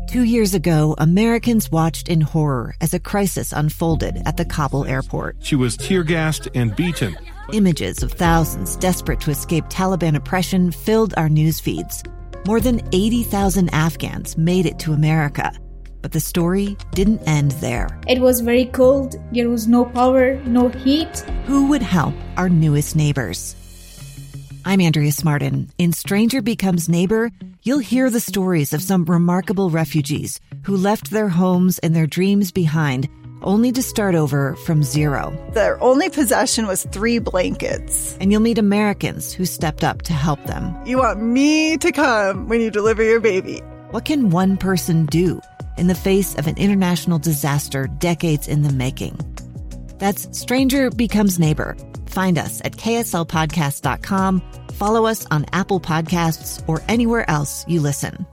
2 years ago, Americans watched in horror as a crisis unfolded at the Kabul airport. She was tear-gassed and beaten. Images of thousands desperate to escape Taliban oppression filled our news feeds. More than 80,000 Afghans made it to America. But the story didn't end there. It was very cold. There was no power, no heat. Who would help our newest neighbors? I'm Andrea Smartin. In Stranger Becomes Neighbor, you'll hear the stories of some remarkable refugees who left their homes and their dreams behind, only to start over from zero. Their only possession was 3 blankets. And you'll meet Americans who stepped up to help them. You want me to come when you deliver your baby. What can one person do in the face of an international disaster decades in the making? That's Stranger Becomes Neighbor. Find us at kslpodcast.com. Follow us on Apple Podcasts or anywhere else you listen.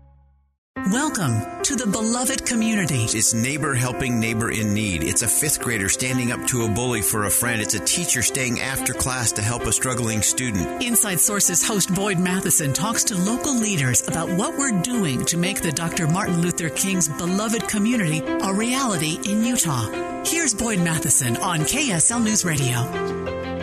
Welcome to the beloved community. It's neighbor helping neighbor in need. It's a 5th grader standing up to a bully for a friend. It's a teacher staying after class to help a struggling student. Inside Sources host Boyd Matheson talks to local leaders about what we're doing to make the Dr. Martin Luther King's beloved community a reality in Utah. Here's Boyd Matheson on KSL News Radio.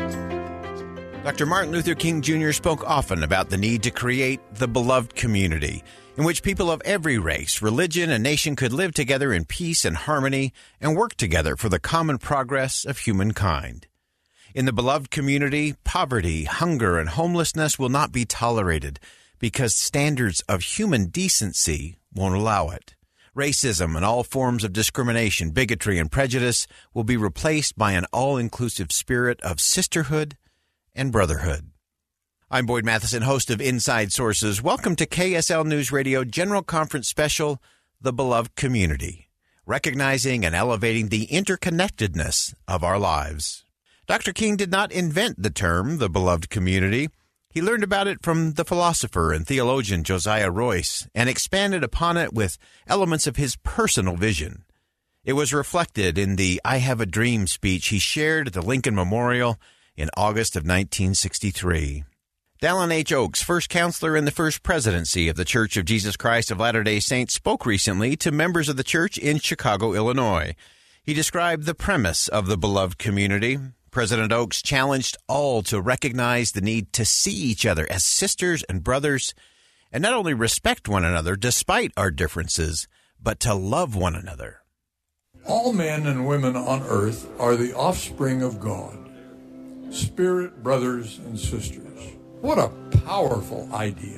Dr. Martin Luther King Jr. spoke often about the need to create the beloved community, in which people of every race, religion, and nation could live together in peace and harmony and work together for the common progress of humankind. In the beloved community, poverty, hunger, and homelessness will not be tolerated because standards of human decency won't allow it. Racism and all forms of discrimination, bigotry, and prejudice will be replaced by an all-inclusive spirit of sisterhood and brotherhood. I'm Boyd Matheson, host of Inside Sources. Welcome to KSL News Radio General Conference Special, The Beloved Community, recognizing and elevating the interconnectedness of our lives. Dr. King did not invent the term, the beloved community. He learned about it from the philosopher and theologian Josiah Royce and expanded upon it with elements of his personal vision. It was reflected in the I Have a Dream speech he shared at the Lincoln Memorial in August of 1963. Dallin H. Oaks, first counselor in the first presidency of the Church of Jesus Christ of Latter-day Saints, spoke recently to members of the church in Chicago, Illinois. He described the premise of the beloved community. President Oaks challenged all to recognize the need to see each other as sisters and brothers and not only respect one another despite our differences, but to love one another. All men and women on earth are the offspring of God, spirit brothers and sisters. What a powerful idea.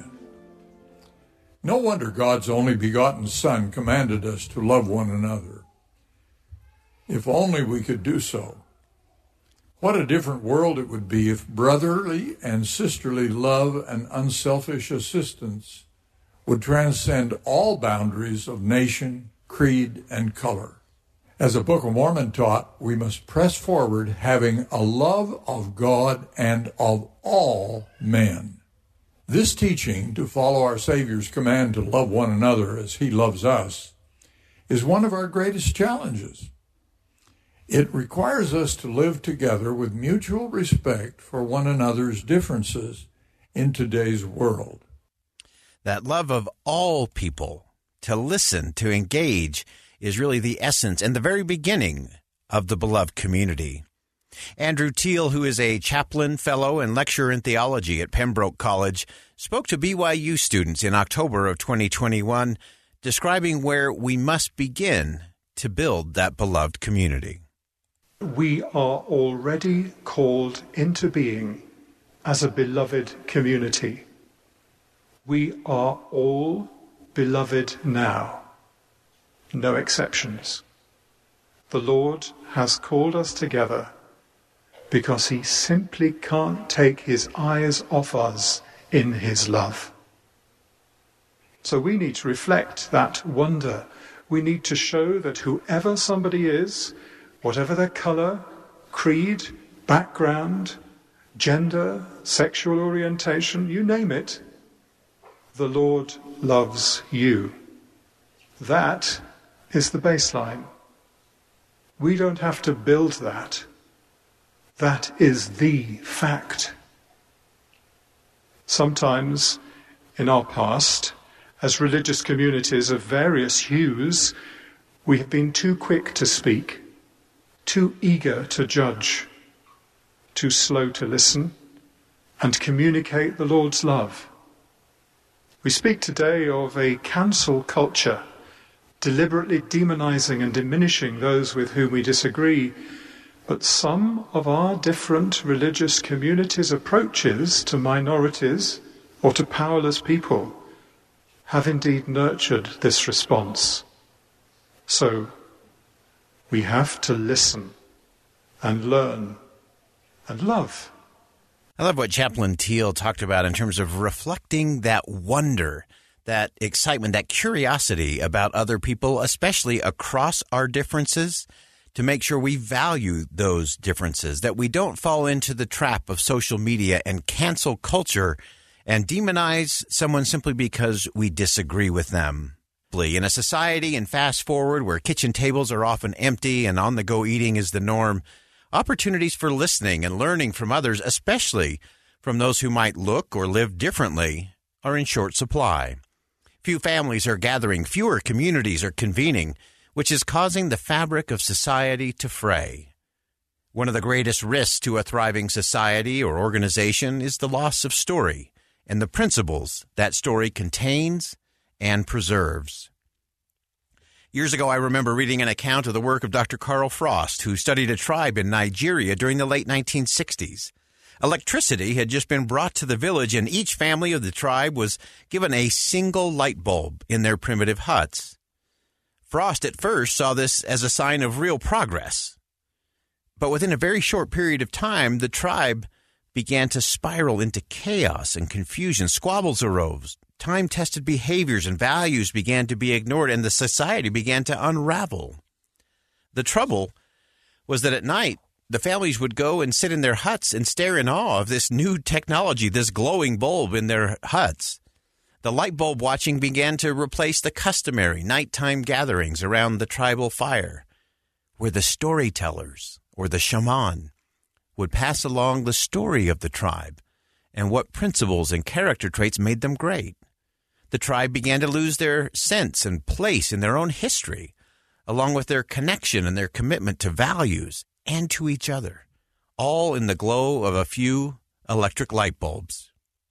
No wonder God's only begotten Son commanded us to love one another. If only we could do so. What a different world it would be if brotherly and sisterly love and unselfish assistance would transcend all boundaries of nation, creed, and color. As the Book of Mormon taught, we must press forward having a love of God and of all men. This teaching, to follow our Savior's command to love one another as he loves us, is one of our greatest challenges. It requires us to live together with mutual respect for one another's differences in today's world. That love of all people, to listen, to engage, is really the essence and the very beginning of the beloved community. Andrew Teal, who is a chaplain, fellow, and lecturer in theology at Pembroke College, spoke to BYU students in October of 2021, describing where we must begin to build that beloved community. We are already called into being as a beloved community. We are all beloved now. No exceptions. The Lord has called us together because he simply can't take his eyes off us in his love. So we need to reflect that wonder. We need to show that whoever somebody is, whatever their color, creed, background, gender, sexual orientation, you name it, the Lord loves you. That is the baseline. We don't have to build that. That is the fact. Sometimes in our past, as religious communities of various hues, we have been too quick to speak, too eager to judge, too slow to listen and communicate the Lord's love. We speak today of a cancel culture, deliberately demonizing and diminishing those with whom we disagree. But some of our different religious communities' approaches to minorities or to powerless people have indeed nurtured this response. So we have to listen and learn and love. I love what Chaplain Teal talked about in terms of reflecting that wonder, that excitement, that curiosity about other people, especially across our differences, to make sure we value those differences, that we don't fall into the trap of social media and cancel culture and demonize someone simply because we disagree with them. In a society, and fast forward, where kitchen tables are often empty and on-the-go eating is the norm, opportunities for listening and learning from others, especially from those who might look or live differently, are in short supply. Few families are gathering, fewer communities are convening, which is causing the fabric of society to fray. One of the greatest risks to a thriving society or organization is the loss of story and the principles that story contains and preserves. Years ago, I remember reading an account of the work of Dr. Carl Frost, who studied a tribe in Nigeria during the late 1960s. Electricity had just been brought to the village, and each family of the tribe was given a single light bulb in their primitive huts. Frost at first saw this as a sign of real progress. But within a very short period of time, the tribe began to spiral into chaos and confusion. Squabbles arose. Time-tested behaviors and values began to be ignored, and the society began to unravel. The trouble was that at night, the families would go and sit in their huts and stare in awe of this new technology, this glowing bulb in their huts. The light bulb watching began to replace the customary nighttime gatherings around the tribal fire, where the storytellers, or the shaman, would pass along the story of the tribe and what principles and character traits made them great. The tribe began to lose their sense and place in their own history, along with their connection and their commitment to values and to each other, all in the glow of a few electric light bulbs.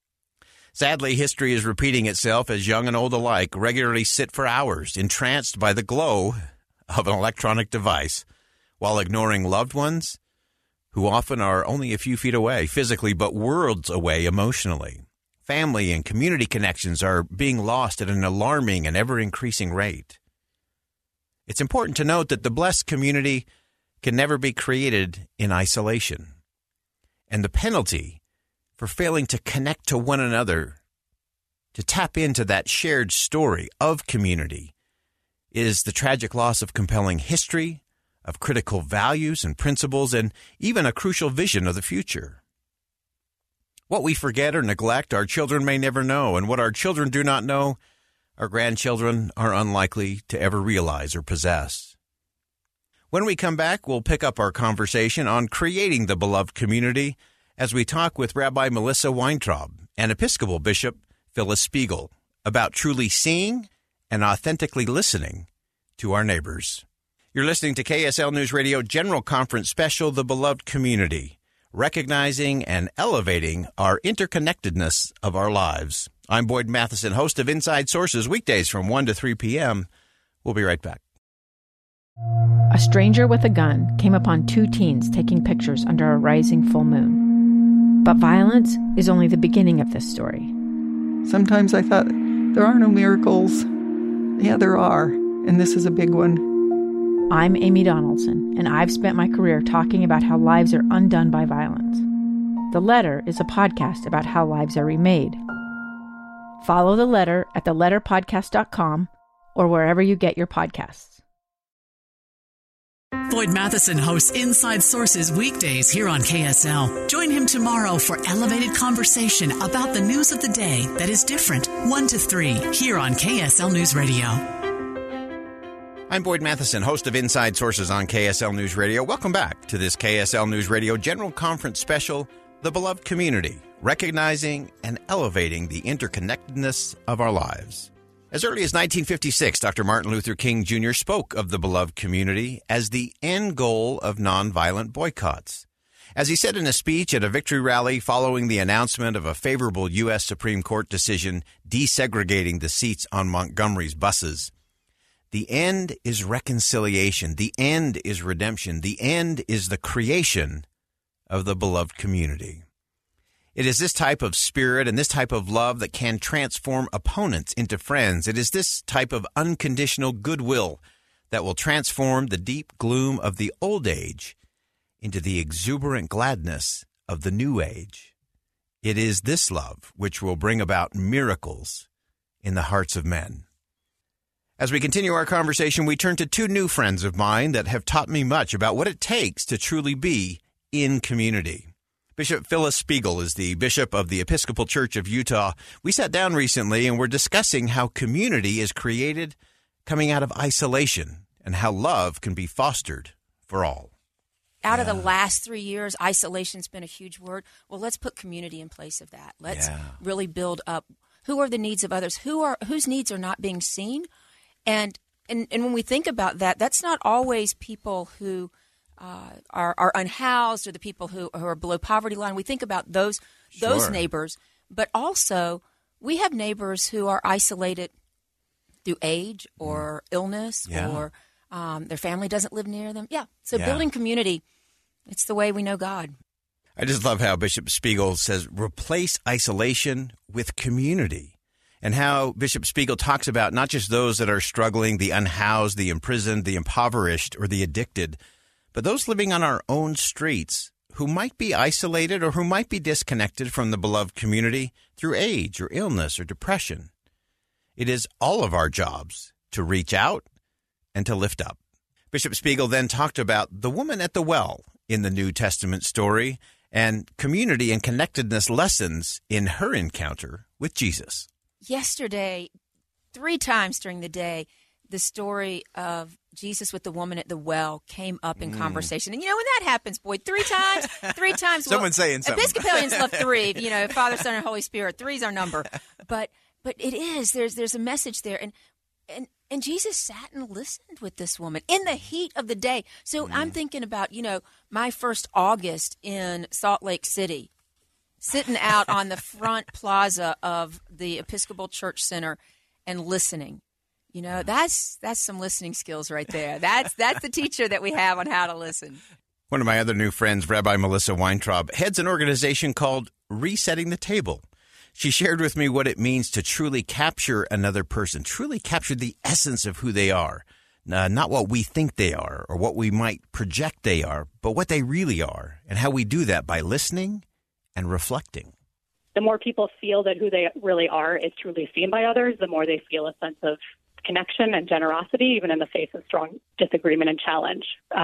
Sadly, history is repeating itself as young and old alike regularly sit for hours entranced by the glow of an electronic device while ignoring loved ones who often are only a few feet away physically but worlds away emotionally. Family and community connections are being lost at an alarming and ever-increasing rate. It's important to note that the blessed community can never be created in isolation. And the penalty for failing to connect to one another, to tap into that shared story of community, is the tragic loss of compelling history, of critical values and principles, and even a crucial vision of the future. What we forget or neglect, our children may never know, and what our children do not know, our grandchildren are unlikely to ever realize or possess. When we come back, we'll pick up our conversation on creating the beloved community as we talk with Rabbi Melissa Weintraub and Episcopal Bishop Phyllis Spiegel about truly seeing and authentically listening to our neighbors. You're listening to KSL News Radio General Conference Special, The Beloved Community, recognizing and elevating our interconnectedness of our lives. I'm Boyd Matheson, host of Inside Sources, weekdays from 1 to 3 p.m. We'll be right back. A stranger with a gun came upon two teens taking pictures under a rising full moon. But violence is only the beginning of this story. Sometimes I thought, there are no miracles. Yeah, there are, and this is a big one. I'm Amy Donaldson, and I've spent my career talking about how lives are undone by violence. The Letter is a podcast about how lives are remade. Follow The Letter at theletterpodcast.com or wherever you get your podcasts. Boyd Matheson hosts Inside Sources weekdays here on KSL. Join him tomorrow for elevated conversation about the news of the day that is different, 1 to 3, here on KSL News Radio. I'm Boyd Matheson, host of Inside Sources on KSL News Radio. Welcome back to this KSL News Radio General Conference Special, The Beloved Community, recognizing and elevating the interconnectedness of our lives. As early as 1956, Dr. Martin Luther King Jr. spoke of the beloved community as the end goal of nonviolent boycotts. As he said in a speech at a victory rally following the announcement of a favorable U.S. Supreme Court decision desegregating the seats on Montgomery's buses, the end is reconciliation. The end is redemption. The end is the creation of the beloved community. It is this type of spirit and this type of love that can transform opponents into friends. It is this type of unconditional goodwill that will transform the deep gloom of the old age into the exuberant gladness of the new age. It is this love which will bring about miracles in the hearts of men. As we continue our conversation, we turn to two new friends of mine that have taught me much about what it takes to truly be in community. Bishop Phyllis Spiegel is the bishop of the Episcopal Church of Utah. We sat down recently and we're discussing how community is created coming out of isolation and how love can be fostered for all. Out of the last 3 years, isolation's been a huge word. Well, let's put community in place of that. Let's really build up. Who are the needs of others? Whose needs are not being seen? And when we think about that, that's not always people who are unhoused or the people who are below poverty line. We think about those neighbors, but also we have neighbors who are isolated through age or illness or their family doesn't live near them. So building community, it's the way we know God. I just love how Bishop Spiegel says, replace isolation with community. And how Bishop Spiegel talks about not just those that are struggling, the unhoused, the imprisoned, the impoverished, or the addicted, but those living on our own streets who might be isolated or who might be disconnected from the beloved community through age or illness or depression. It is all of our jobs to reach out and to lift up. Bishop Spiegel then talked about the woman at the well in the New Testament story and community and connectedness lessons in her encounter with Jesus. Yesterday, 3 times during the day, the story of Jesus with the woman at the well came up in conversation. And, when that happens, boy, 3 times. Someone's saying something. Episcopalians love 3, Father, Son, and Holy Spirit. 3's our number. But it is. There's a message there. And Jesus sat and listened with this woman in the heat of the day. So I'm thinking about, my first August in Salt Lake City, sitting out on the front plaza of the Episcopal Church Center and listening. That's some listening skills right there. That's the teacher that we have on how to listen. One of my other new friends, Rabbi Melissa Weintraub, heads an organization called Resetting the Table. She shared with me what it means to truly capture another person, truly capture the essence of who they are, not what we think they are or what we might project they are, but what they really are, and how we do that by listening and reflecting. The more people feel that who they really are is truly seen by others, the more they feel a sense of connection and generosity, even in the face of strong disagreement and challenge.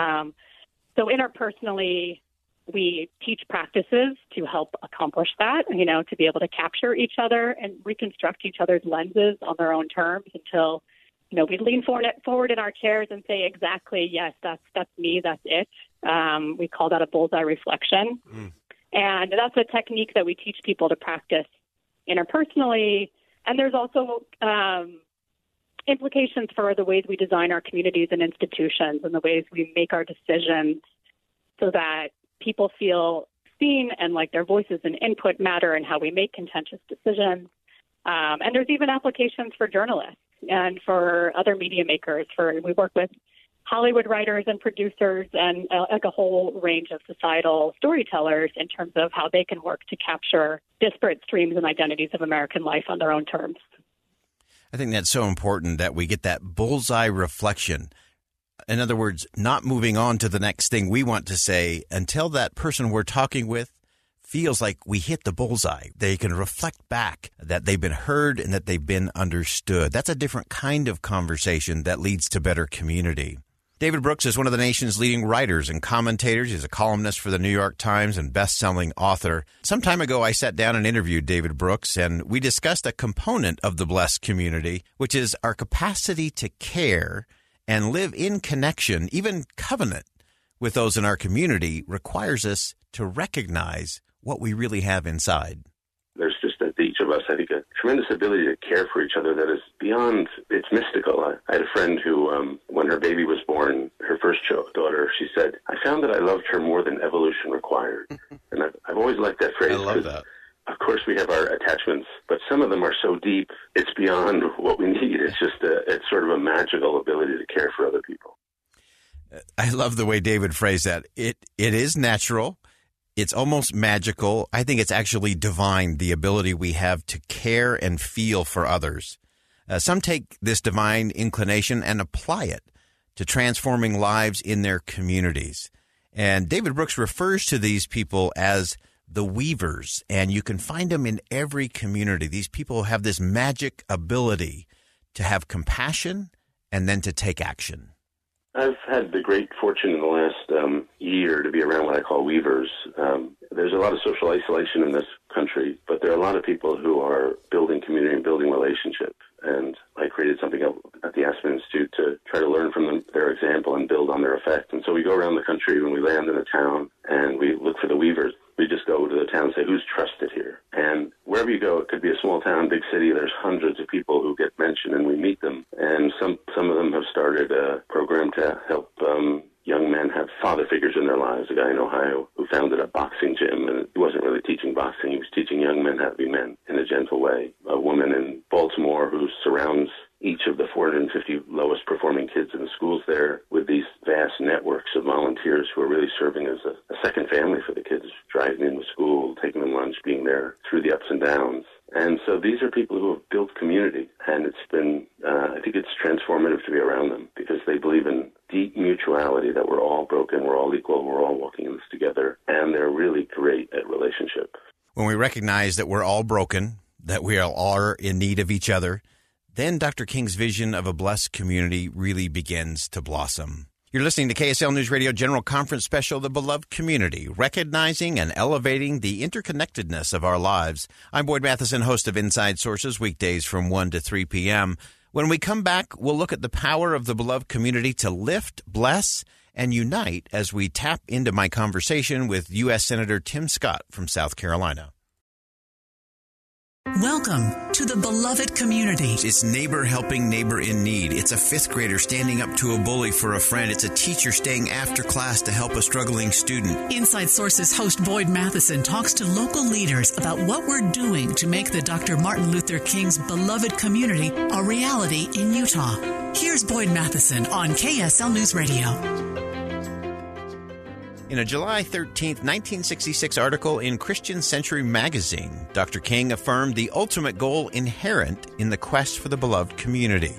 So interpersonally, we teach practices to help accomplish that, to be able to capture each other and reconstruct each other's lenses on their own terms until, we lean forward in our chairs and say, exactly, yes, that's me, that's it. We call that a bullseye reflection. And that's a technique that we teach people to practice interpersonally. And there's also implications for the ways we design our communities and institutions and the ways we make our decisions so that people feel seen and like their voices and input matter in how we make contentious decisions. And there's even applications for journalists and for other media makers. We work with Hollywood writers and producers and a whole range of societal storytellers in terms of how they can work to capture disparate streams and identities of American life on their own terms. I think that's so important that we get that bullseye reflection. In other words, not moving on to the next thing we want to say until that person we're talking with feels like we hit the bullseye. They can reflect back that they've been heard and that they've been understood. That's a different kind of conversation that leads to better community. David Brooks is one of the nation's leading writers and commentators. He's a columnist for the New York Times and best-selling author. Some time ago, I sat down and interviewed David Brooks, and we discussed a component of the blessed community, which is our capacity to care and live in connection, even covenant, with those in our community requires us to recognize what we really have inside. There's just that each of us, I think, a tremendous ability to care for each other that is beyond, it's mystical. I had a friend who, when her baby was born, her first daughter, she said, I found that I loved her more than evolution required. And I've always liked that phrase. I love that. Of course, we have our attachments, but some of them are so deep, it's beyond what we need. It's just it's sort of a magical ability to care for other people. I love the way David phrased that. It is natural. It's almost magical. I think it's actually divine, the ability we have to care and feel for others. Some take this divine inclination and apply it to transforming lives in their communities. And David Brooks refers to these people as the weavers, and you can find them in every community. These people have this magic ability to have compassion and then to take action. I've had the great fortune in the last year to be around what I call weavers. There's a lot of social isolation in this country, but there are a lot of people who are building community and building relationship. And I created something at the Aspen Institute to try to learn from their example and build on their effect. And so we go around the country when we land in a town and we look for the weavers. We just go to the town and say, who's trusted here? And wherever you go, it could be a small town, big city, there's hundreds of people who get mentioned and we meet them. And some of them have started a program to help young men have father figures in their lives. A guy in Ohio who founded a boxing gym, and he wasn't really teaching boxing. He was teaching young men how to be men in a gentle way. A woman in Baltimore who surrounds each of the 450 lowest performing kids in the schools there with these vast networks of volunteers who are really serving as a second family for the kids, driving them to school, taking them lunch, being there through the ups and downs. And so these are people who have built community, and it's been, I think it's transformative to be around them because they believe in deep mutuality, that we're all broken, we're all equal, we're all walking in this together, and they're really great at relationship. When we recognize that we're all broken, that we all are in need of each other, then Dr. King's vision of a blessed community really begins to blossom. You're listening to KSL News Radio General Conference Special, The Beloved Community, recognizing and elevating the interconnectedness of our lives. I'm Boyd Matheson, host of Inside Sources, weekdays from 1 to 3 p.m. When we come back, we'll look at the power of the beloved community to lift, bless, and unite as we tap into my conversation with U.S. Senator Tim Scott from South Carolina. Welcome to the beloved community. It's neighbor helping neighbor in need. It's a fifth grader standing up to a bully for a friend. It's a teacher staying after class to help a struggling student. Inside Sources host Boyd Matheson talks to local leaders about what we're doing to make the Dr. Martin Luther King's beloved community a reality in Utah. Here's Boyd Matheson on KSL News Radio. In a July 13, 1966 article in Christian Century magazine, Dr. King affirmed the ultimate goal inherent in the quest for the beloved community.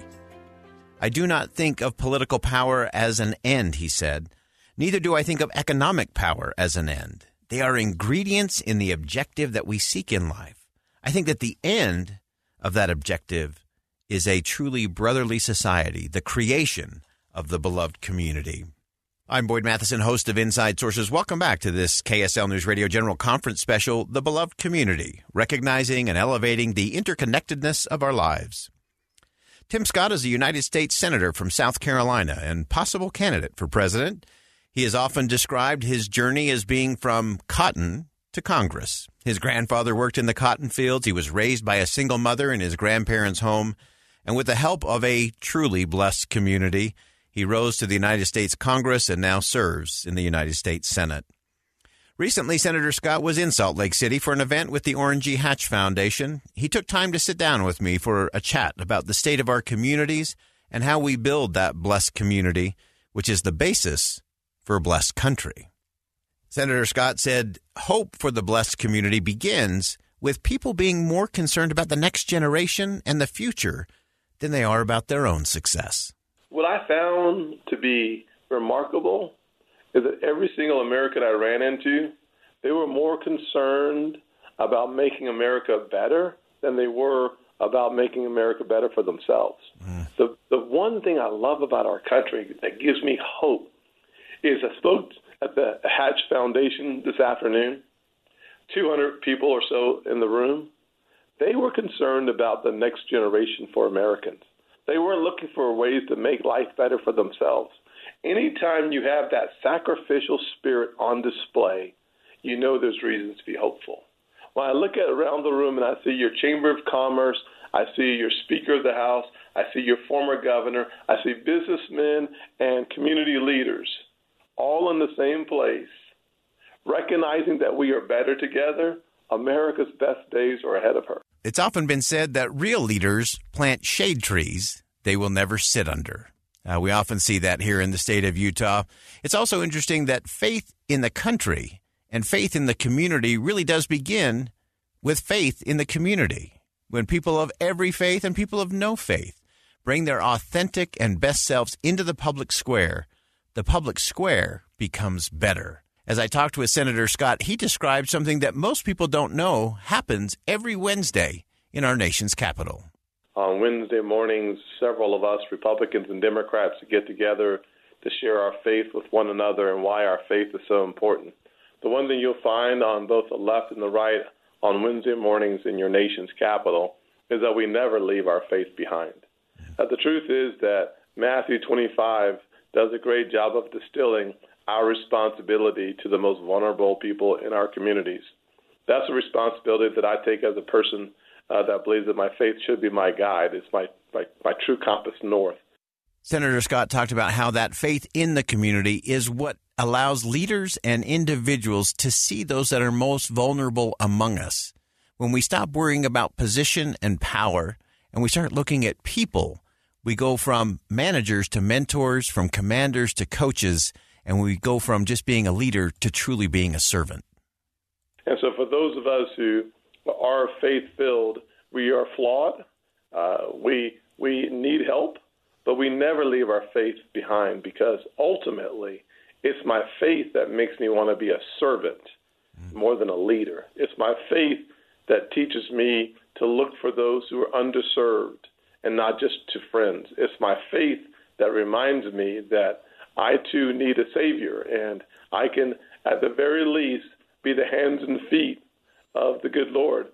I do not think of political power as an end, he said. Neither do I think of economic power as an end. They are ingredients in the objective that we seek in life. I think that the end of that objective is a truly brotherly society, the creation of the beloved community. I'm Boyd Matheson, host of Inside Sources. Welcome back to this KSL News Radio General Conference Special, The Beloved Community, recognizing and elevating the interconnectedness of our lives. Tim Scott is a United States Senator from South Carolina and possible candidate for president. He has often described his journey as being from cotton to Congress. His grandfather worked in the cotton fields. He was raised by a single mother in his grandparents' home. And with the help of a truly blessed community, he rose to the United States Congress and now serves in the United States Senate. Recently, Senator Scott was in Salt Lake City for an event with the Orrin G. Hatch Foundation. He took time to sit down with me for a chat about the state of our communities and how we build that blessed community, which is the basis for a blessed country. Senator Scott said, hope for the blessed community begins with people being more concerned about the next generation and the future than they are about their own success. What I found to be remarkable is that every single American I ran into, they were more concerned about making America better than they were about making America better for themselves. The one thing I love about our country that gives me hope is I spoke at the Hatch Foundation this afternoon, 200 people or so in the room. They were concerned about the next generation for Americans. They weren't looking for ways to make life better for themselves. Anytime you have that sacrificial spirit on display, you know there's reasons to be hopeful. When I look at around the room and I see your Chamber of Commerce, I see your Speaker of the House, I see your former governor, I see businessmen and community leaders all in the same place, recognizing that we are better together, America's best days are ahead of her. It's often been said that real leaders plant shade trees they will never sit under. We often see that here in the state of Utah. It's also interesting that faith in the country and faith in the community really does begin with faith in the community. When people of every faith and people of no faith bring their authentic and best selves into the public square becomes better. As I talked with Senator Scott, he described something that most people don't know happens every Wednesday in our nation's capital. On Wednesday mornings, several of us, Republicans and Democrats, get together to share our faith with one another and why our faith is so important. The one thing you'll find on both the left and the right on Wednesday mornings in your nation's capital is that we never leave our faith behind. The truth is that Matthew 25 does a great job of distilling our responsibility to the most vulnerable people in our communities. That's a responsibility that I take as a person that believes that my faith should be my guide. It's my true compass north. Senator Scott talked about how that faith in the community is what allows leaders and individuals to see those that are most vulnerable among us. When we stop worrying about position and power and we start looking at people, we go from managers to mentors, from commanders to coaches, and we go from just being a leader to truly being a servant. And so for those of us who are faith-filled, we are flawed. We need help, but we never leave our faith behind, because ultimately it's my faith that makes me want to be a servant more than a leader. It's my faith that teaches me to look for those who are underserved and not just to friends. It's my faith that reminds me that I too need a Savior, and I can, at the very least, be the hands and feet of the good Lord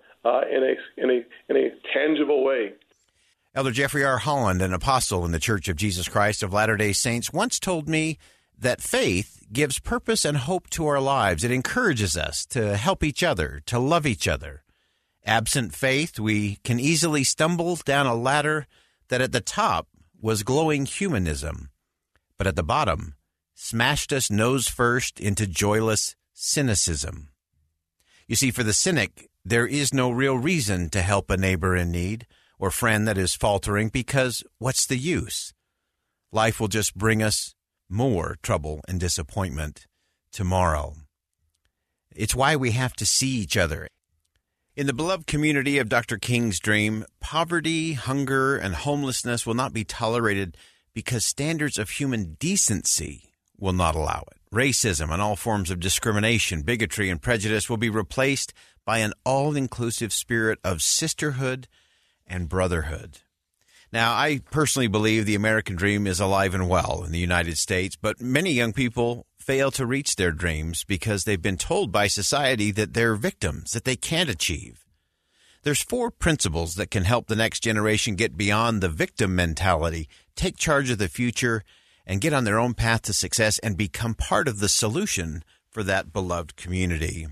in a tangible way. Elder Jeffrey R. Holland, an apostle in the Church of Jesus Christ of Latter-day Saints, once told me that faith gives purpose and hope to our lives. It encourages us to help each other, to love each other. Absent faith, we can easily stumble down a ladder that at the top was glowing humanism, but at the bottom smashed us nose first into joyless cynicism. You see, for the cynic, there is no real reason to help a neighbor in need or friend that is faltering, because what's the use? Life will just bring us more trouble and disappointment tomorrow. It's why we have to see each other. In the beloved community of Dr. King's dream, poverty, hunger, and homelessness will not be tolerated because standards of human decency will not allow it. Racism and all forms of discrimination, bigotry, and prejudice will be replaced by an all-inclusive spirit of sisterhood and brotherhood. Now, I personally believe the American dream is alive and well in the United States, but many young people fail to reach their dreams because they've been told by society that they're victims, that they can't achieve. There's 4 principles that can help the next generation get beyond the victim mentality, take charge of the future, and get on their own path to success and become part of the solution for that beloved community.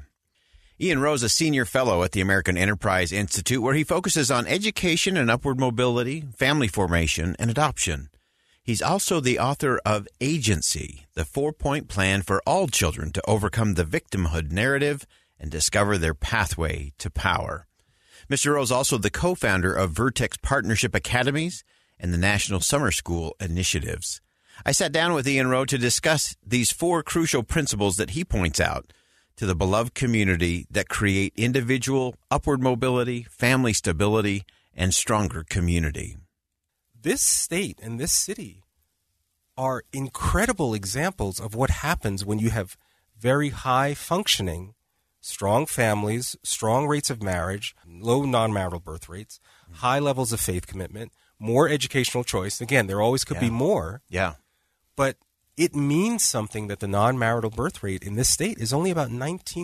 Ian Rose, a senior fellow at the American Enterprise Institute, where he focuses on education and upward mobility, family formation, and adoption. He's also the author of Agency, the 4-point plan for all children to overcome the victimhood narrative and discover their pathway to power. Mr. Rose is also the co-founder of Vertex Partnership Academies and the National Summer School Initiatives. I sat down with Ian Rose to discuss these 4 crucial principles that he points out to the beloved community that create individual upward mobility, family stability, and stronger community. This state and this city are incredible examples of what happens when you have very high functioning, strong families, strong rates of marriage, low non-marital birth rates, high levels of faith commitment, more educational choice. Again, there always could be more. Yeah. But it means something that the non-marital birth rate in this state is only about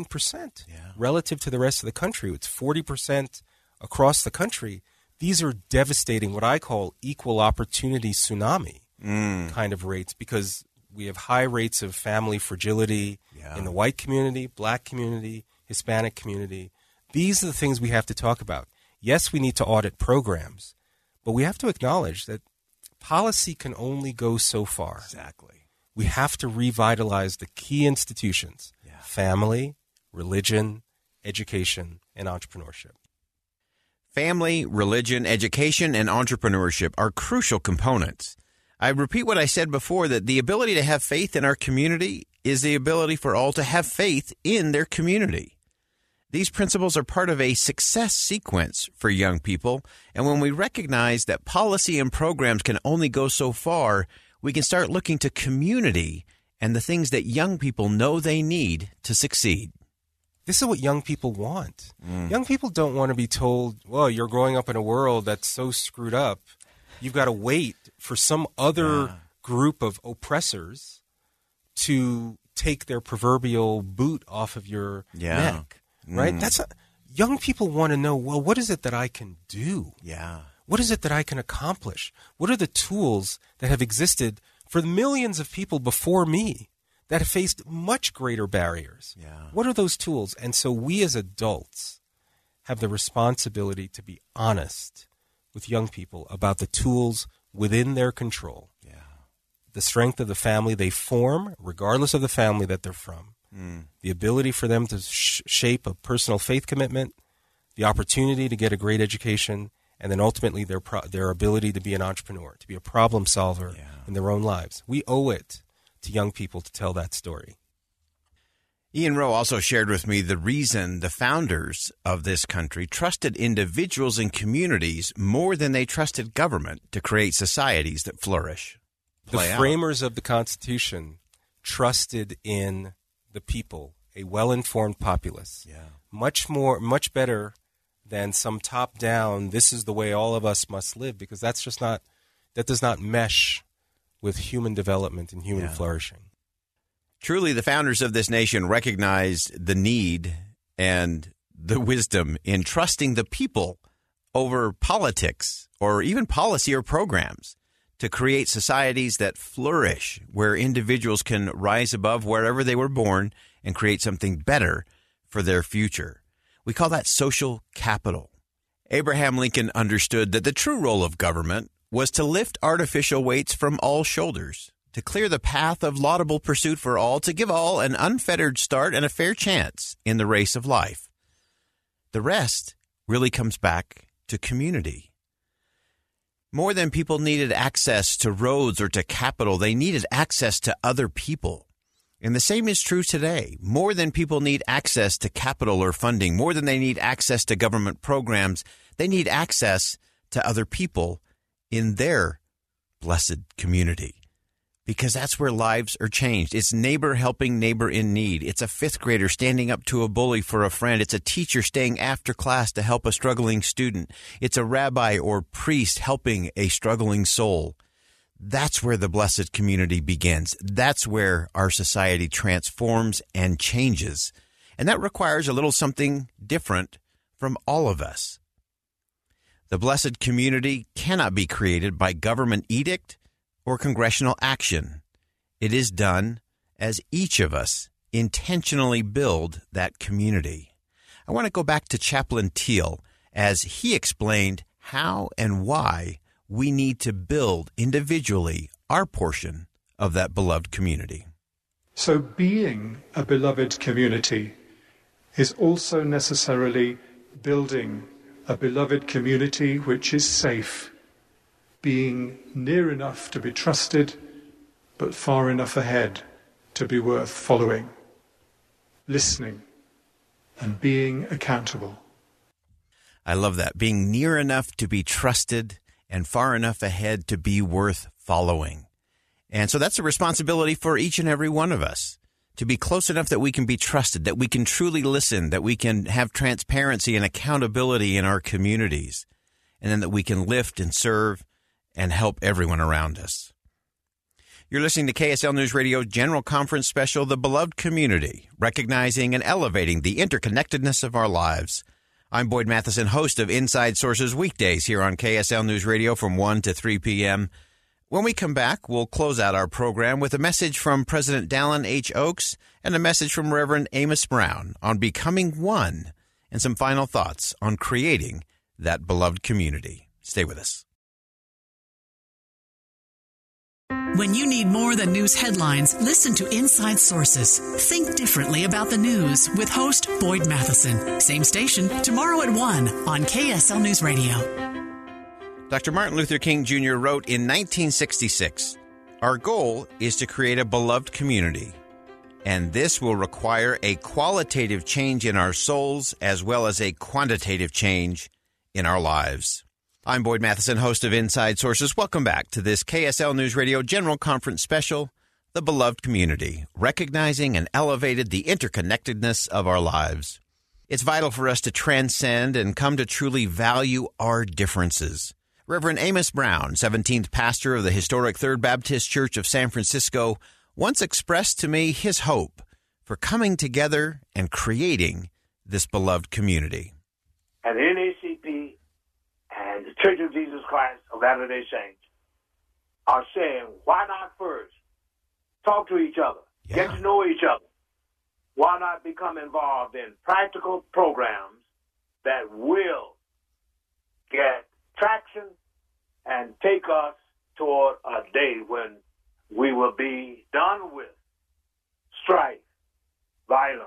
19% relative to the rest of the country. It's 40% across the country. These are devastating, what I call equal opportunity tsunami kind of rates, because we have high rates of family fragility in the white community, black community, Hispanic community. These are the things we have to talk about. Yes, we need to audit programs, but we have to acknowledge that policy can only go so far. Exactly. We have to revitalize the key institutions, family, religion, education, and entrepreneurship. Family, religion, education, and entrepreneurship are crucial components. I repeat what I said before, that the ability to have faith in our community is the ability for all to have faith in their community. These principles are part of a success sequence for young people, and when we recognize that policy and programs can only go so far, we can start looking to community and the things that young people know they need to succeed. This is what young people want. Young people don't want to be told, well, you're growing up in a world that's so screwed up. You've got to wait for some other group of oppressors to take their proverbial boot off of your neck. Right? Young people want to know, well, what is it that I can do? What is it that I can accomplish? What are the tools that have existed for the millions of people before me that have faced much greater barriers? What are those tools? And so we as adults have the responsibility to be honest with young people about the tools within their control. The strength of the family they form, regardless of the family that they're from. The ability for them to shape a personal faith commitment, the opportunity to get a great education, and then ultimately their ability to be an entrepreneur, to be a problem solver in their own lives. We owe it to young people to tell that story. Ian Rowe also shared with me the reason the founders of this country trusted individuals and communities more than they trusted government to create societies that flourish. The framers of the Constitution trusted in the people, a well-informed populace. Much better than some top-down, this is the way all of us must live, because that does not mesh with human development and human flourishing. Truly, the founders of this nation recognized the need and the wisdom in trusting the people over politics or even policy or programs to create societies that flourish, where individuals can rise above wherever they were born and create something better for their future. We call that social capital. Abraham Lincoln understood that the true role of government was to lift artificial weights from all shoulders, to clear the path of laudable pursuit for all, to give all an unfettered start and a fair chance in the race of life. The rest really comes back to community. More than people needed access to roads or to capital, they needed access to other people. And the same is true today. More than people need access to capital or funding, more than they need access to government programs, they need access to other people in their blessed community. Because that's where lives are changed. It's neighbor helping neighbor in need. It's a fifth grader standing up to a bully for a friend. It's a teacher staying after class to help a struggling student. It's a rabbi or priest helping a struggling soul. That's where the blessed community begins. That's where our society transforms and changes. And that requires a little something different from all of us. The blessed community cannot be created by government edict or congressional action. It is done as each of us intentionally build that community. I want to go back to Chaplain Teal as he explained how and why we need to build individually our portion of that beloved community. So being a beloved community is also necessarily building a beloved community which is safe, being near enough to be trusted, but far enough ahead to be worth following, listening, and being accountable. I love that. Being near enough to be trusted and far enough ahead to be worth following. And so that's a responsibility for each and every one of us, to be close enough that we can be trusted, that we can truly listen, that we can have transparency and accountability in our communities, and then that we can lift and serve and help everyone around us. You're listening to KSL News Radio's General Conference Special, The Beloved Community, recognizing and elevating the interconnectedness of our lives. I'm Boyd Matheson, host of Inside Sources weekdays here on KSL News Radio from 1 to 3 p.m. When we come back, we'll close out our program with a message from President Dallin H. Oaks and a message from Reverend Amos Brown on becoming one and some final thoughts on creating that beloved community. Stay with us. When you need more than news headlines, listen to Inside Sources. Think differently about the news with host Boyd Matheson. Same station, tomorrow at 1 on KSL News Radio. Dr. Martin Luther King Jr. wrote in 1966, "Our goal is to create a beloved community, and this will require a qualitative change in our souls as well as a quantitative change in our lives." I'm Boyd Matheson, host of Inside Sources. Welcome back to this KSL News Radio General Conference special, The Beloved Community, recognizing and elevated the interconnectedness of our lives. It's vital for us to transcend and come to truly value our differences. Reverend Amos Brown, 17th pastor of the historic Third Baptist Church of San Francisco, once expressed to me his hope for coming together and creating this beloved community. At NACP and the Church of Jesus Christ of Latter-day Saints are saying, why not first talk to each other, get to know each other? Why not become involved in practical programs that will get traction and take us toward a day when we will be done with strife, violence,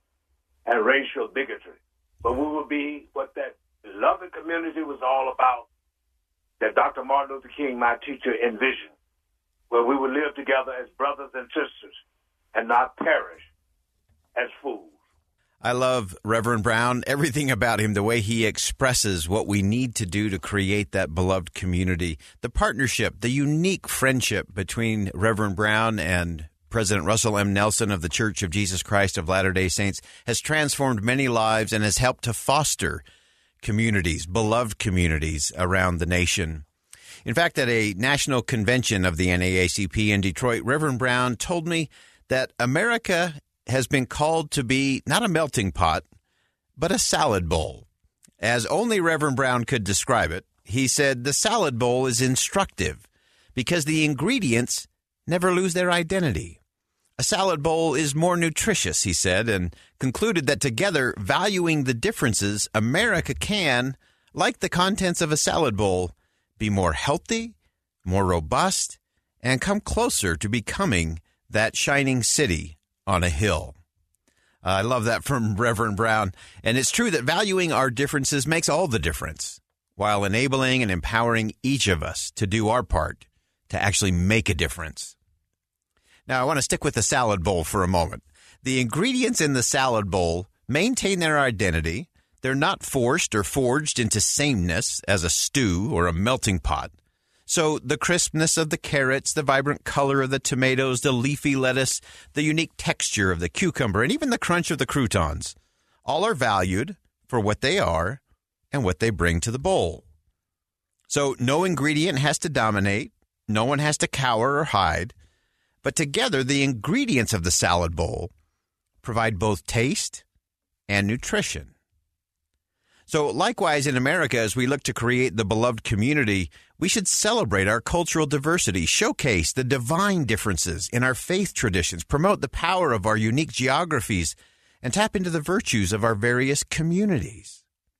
and racial bigotry. But we will be what that beloved community was all about, that Dr. Martin Luther King, my teacher, envisioned, where we would live together as brothers and sisters and not perish as fools. I love Reverend Brown, everything about him, the way he expresses what we need to do to create that beloved community, the partnership, the unique friendship between Reverend Brown and President Russell M. Nelson of the Church of Jesus Christ of Latter-day Saints has transformed many lives and has helped to foster communities, beloved communities around the nation. In fact, at a national convention of the NAACP in Detroit, Reverend Brown told me that America has been called to be not a melting pot, but a salad bowl. As only Reverend Brown could describe it, he said the salad bowl is instructive because the ingredients never lose their identity. A salad bowl is more nutritious, he said, and concluded that together, valuing the differences, America can, like the contents of a salad bowl, be more healthy, more robust, and come closer to becoming that shining city on a hill. I love that from Reverend Brown. And it's true that valuing our differences makes all the difference, while enabling and empowering each of us to do our part to actually make a difference. Now, I want to stick with the salad bowl for a moment. The ingredients in the salad bowl maintain their identity. They're not forced or forged into sameness as a stew or a melting pot. So the crispness of the carrots, the vibrant color of the tomatoes, the leafy lettuce, the unique texture of the cucumber, and even the crunch of the croutons, all are valued for what they are and what they bring to the bowl. So no ingredient has to dominate. No one has to cower or hide. But together, the ingredients of the salad bowl provide both taste and nutrition. So likewise in America, as we look to create the beloved community, we should celebrate our cultural diversity, showcase the divine differences in our faith traditions, promote the power of our unique geographies, and tap into the virtues of our various communities.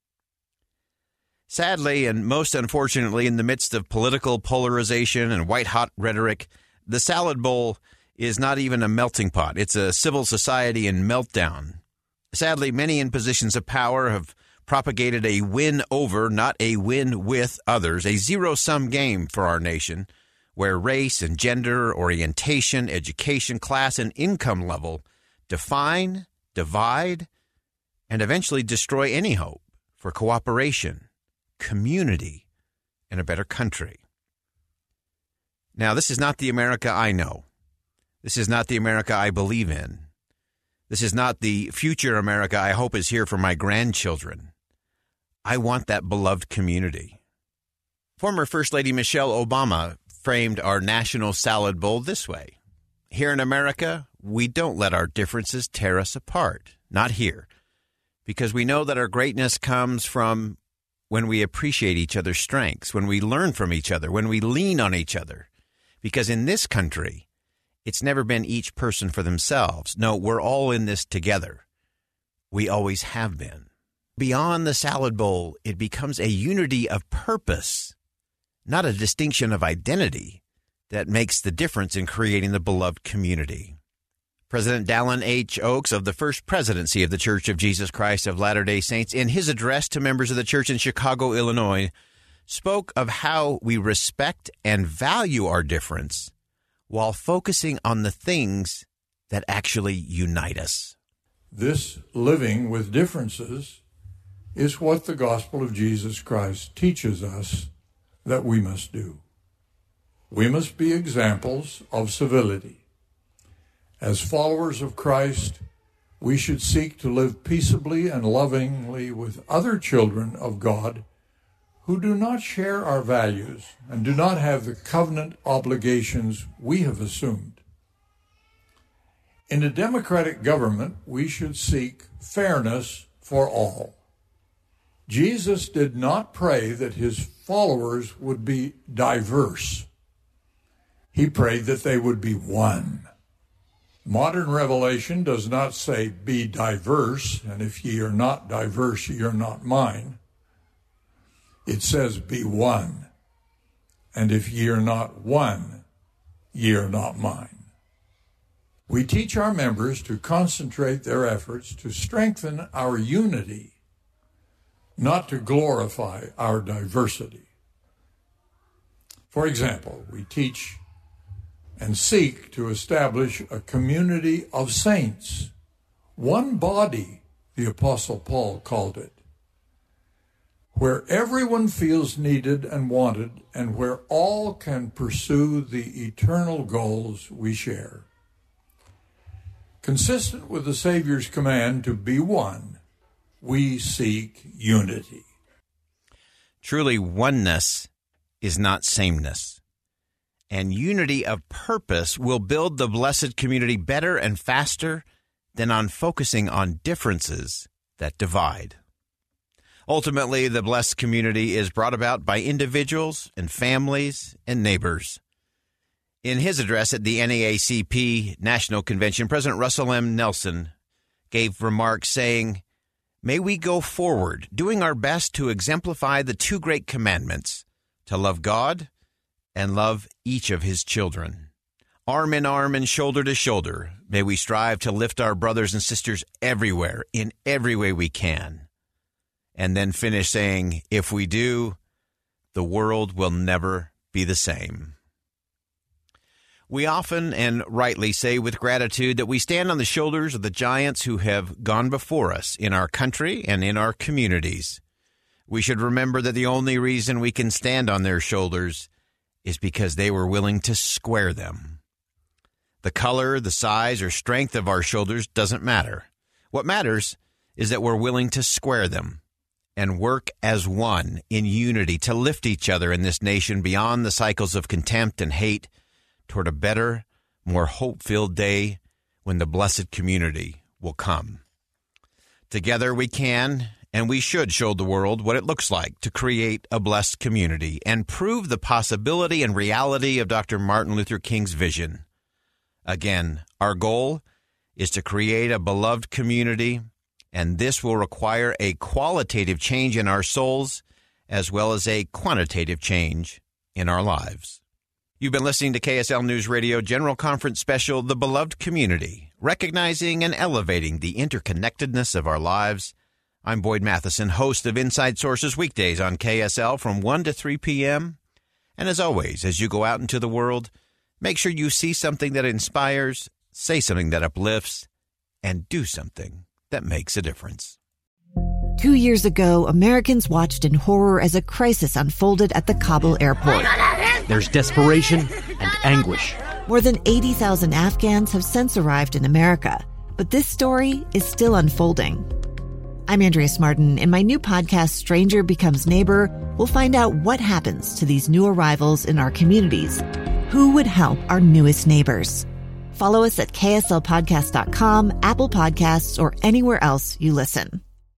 Sadly, and most unfortunately, in the midst of political polarization and white-hot rhetoric, the salad bowl is not even a melting pot. It's a civil society in meltdown. Sadly, many in positions of power have propagated a win over, not a win with others, a zero-sum game for our nation, where race and gender, orientation, education, class, and income level define, divide, and eventually destroy any hope for cooperation, community, and a better country. Now, this is not the America I know. This is not the America I believe in. This is not the future America I hope is here for my grandchildren. I want that beloved community. Former First Lady Michelle Obama framed our national salad bowl this way. Here in America, we don't let our differences tear us apart. Not here. Because we know that our greatness comes from when we appreciate each other's strengths, when we learn from each other, when we lean on each other. Because in this country, it's never been each person for themselves. No, we're all in this together. We always have been. beyond the salad bowl, it becomes a unity of purpose, not a distinction of identity, that makes the difference in creating the beloved community. President Dallin H. Oaks of the First Presidency of the Church of Jesus Christ of Latter-day Saints, in his address to members of the church in Chicago, Illinois, spoke of how we respect and value our difference while focusing on the things that actually unite us. This living with differences is what the gospel of Jesus Christ teaches us that we must do. We must be examples of civility. As followers of Christ, we should seek to live peaceably and lovingly with other children of God who do not share our values and do not have the covenant obligations we have assumed. In a democratic government, we should seek fairness for all. Jesus did not pray that his followers would be diverse. He prayed that they would be one. Modern revelation does not say, be diverse, and if ye are not diverse, ye are not mine. It says, be one, and if ye are not one, ye are not mine. We teach our members to concentrate their efforts to strengthen our unity, not to glorify our diversity. For example, we teach and seek to establish a community of saints, one body, the Apostle Paul called it, where everyone feels needed and wanted, and where all can pursue the eternal goals we share. Consistent with the Savior's command to be one, we seek unity. Truly, oneness is not sameness. And unity of purpose will build the blessed community better and faster than on focusing on differences that divide. Ultimately, the blessed community is brought about by individuals and families and neighbors. In his address at the NAACP National Convention, President Russell M. Nelson gave remarks saying, "May we go forward, doing our best to exemplify the two great commandments, to love God and love each of his children. Arm in arm and shoulder to shoulder, may we strive to lift our brothers and sisters everywhere, in every way we can." And then finish saying, if we do, the world will never be the same. We often and rightly say with gratitude that we stand on the shoulders of the giants who have gone before us in our country and in our communities. We should remember that the only reason we can stand on their shoulders is because they were willing to square them. The color, the size, or strength of our shoulders doesn't matter. What matters is that we're willing to square them and work as one in unity to lift each other in this nation beyond the cycles of contempt and hate toward a better, more hope-filled day when the blessed community will come. Together we can and we should show the world what it looks like to create a blessed community and prove the possibility and reality of Dr. Martin Luther King's vision. Again, our goal is to create a beloved community, and this will require a qualitative change in our souls as well as a quantitative change in our lives. You've been listening to KSL News Radio General Conference Special, The Beloved Community, recognizing and elevating the interconnectedness of our lives. I'm Boyd Matheson, host of Inside Sources, weekdays on KSL from 1 to 3 p.m. And as always, as you go out into the world, make sure you see something that inspires, say something that uplifts, and do something that makes a difference. 2 years ago, Americans watched in horror as a crisis unfolded at the Kabul airport. There's desperation and anguish. More than 80,000 Afghans have since arrived in America, but this story is still unfolding. I'm Andrea Smartin. In my new podcast, Stranger Becomes Neighbor, we'll find out what happens to these new arrivals in our communities. Who would help our newest neighbors? Follow us at kslpodcast.com, Apple Podcasts, or anywhere else you listen.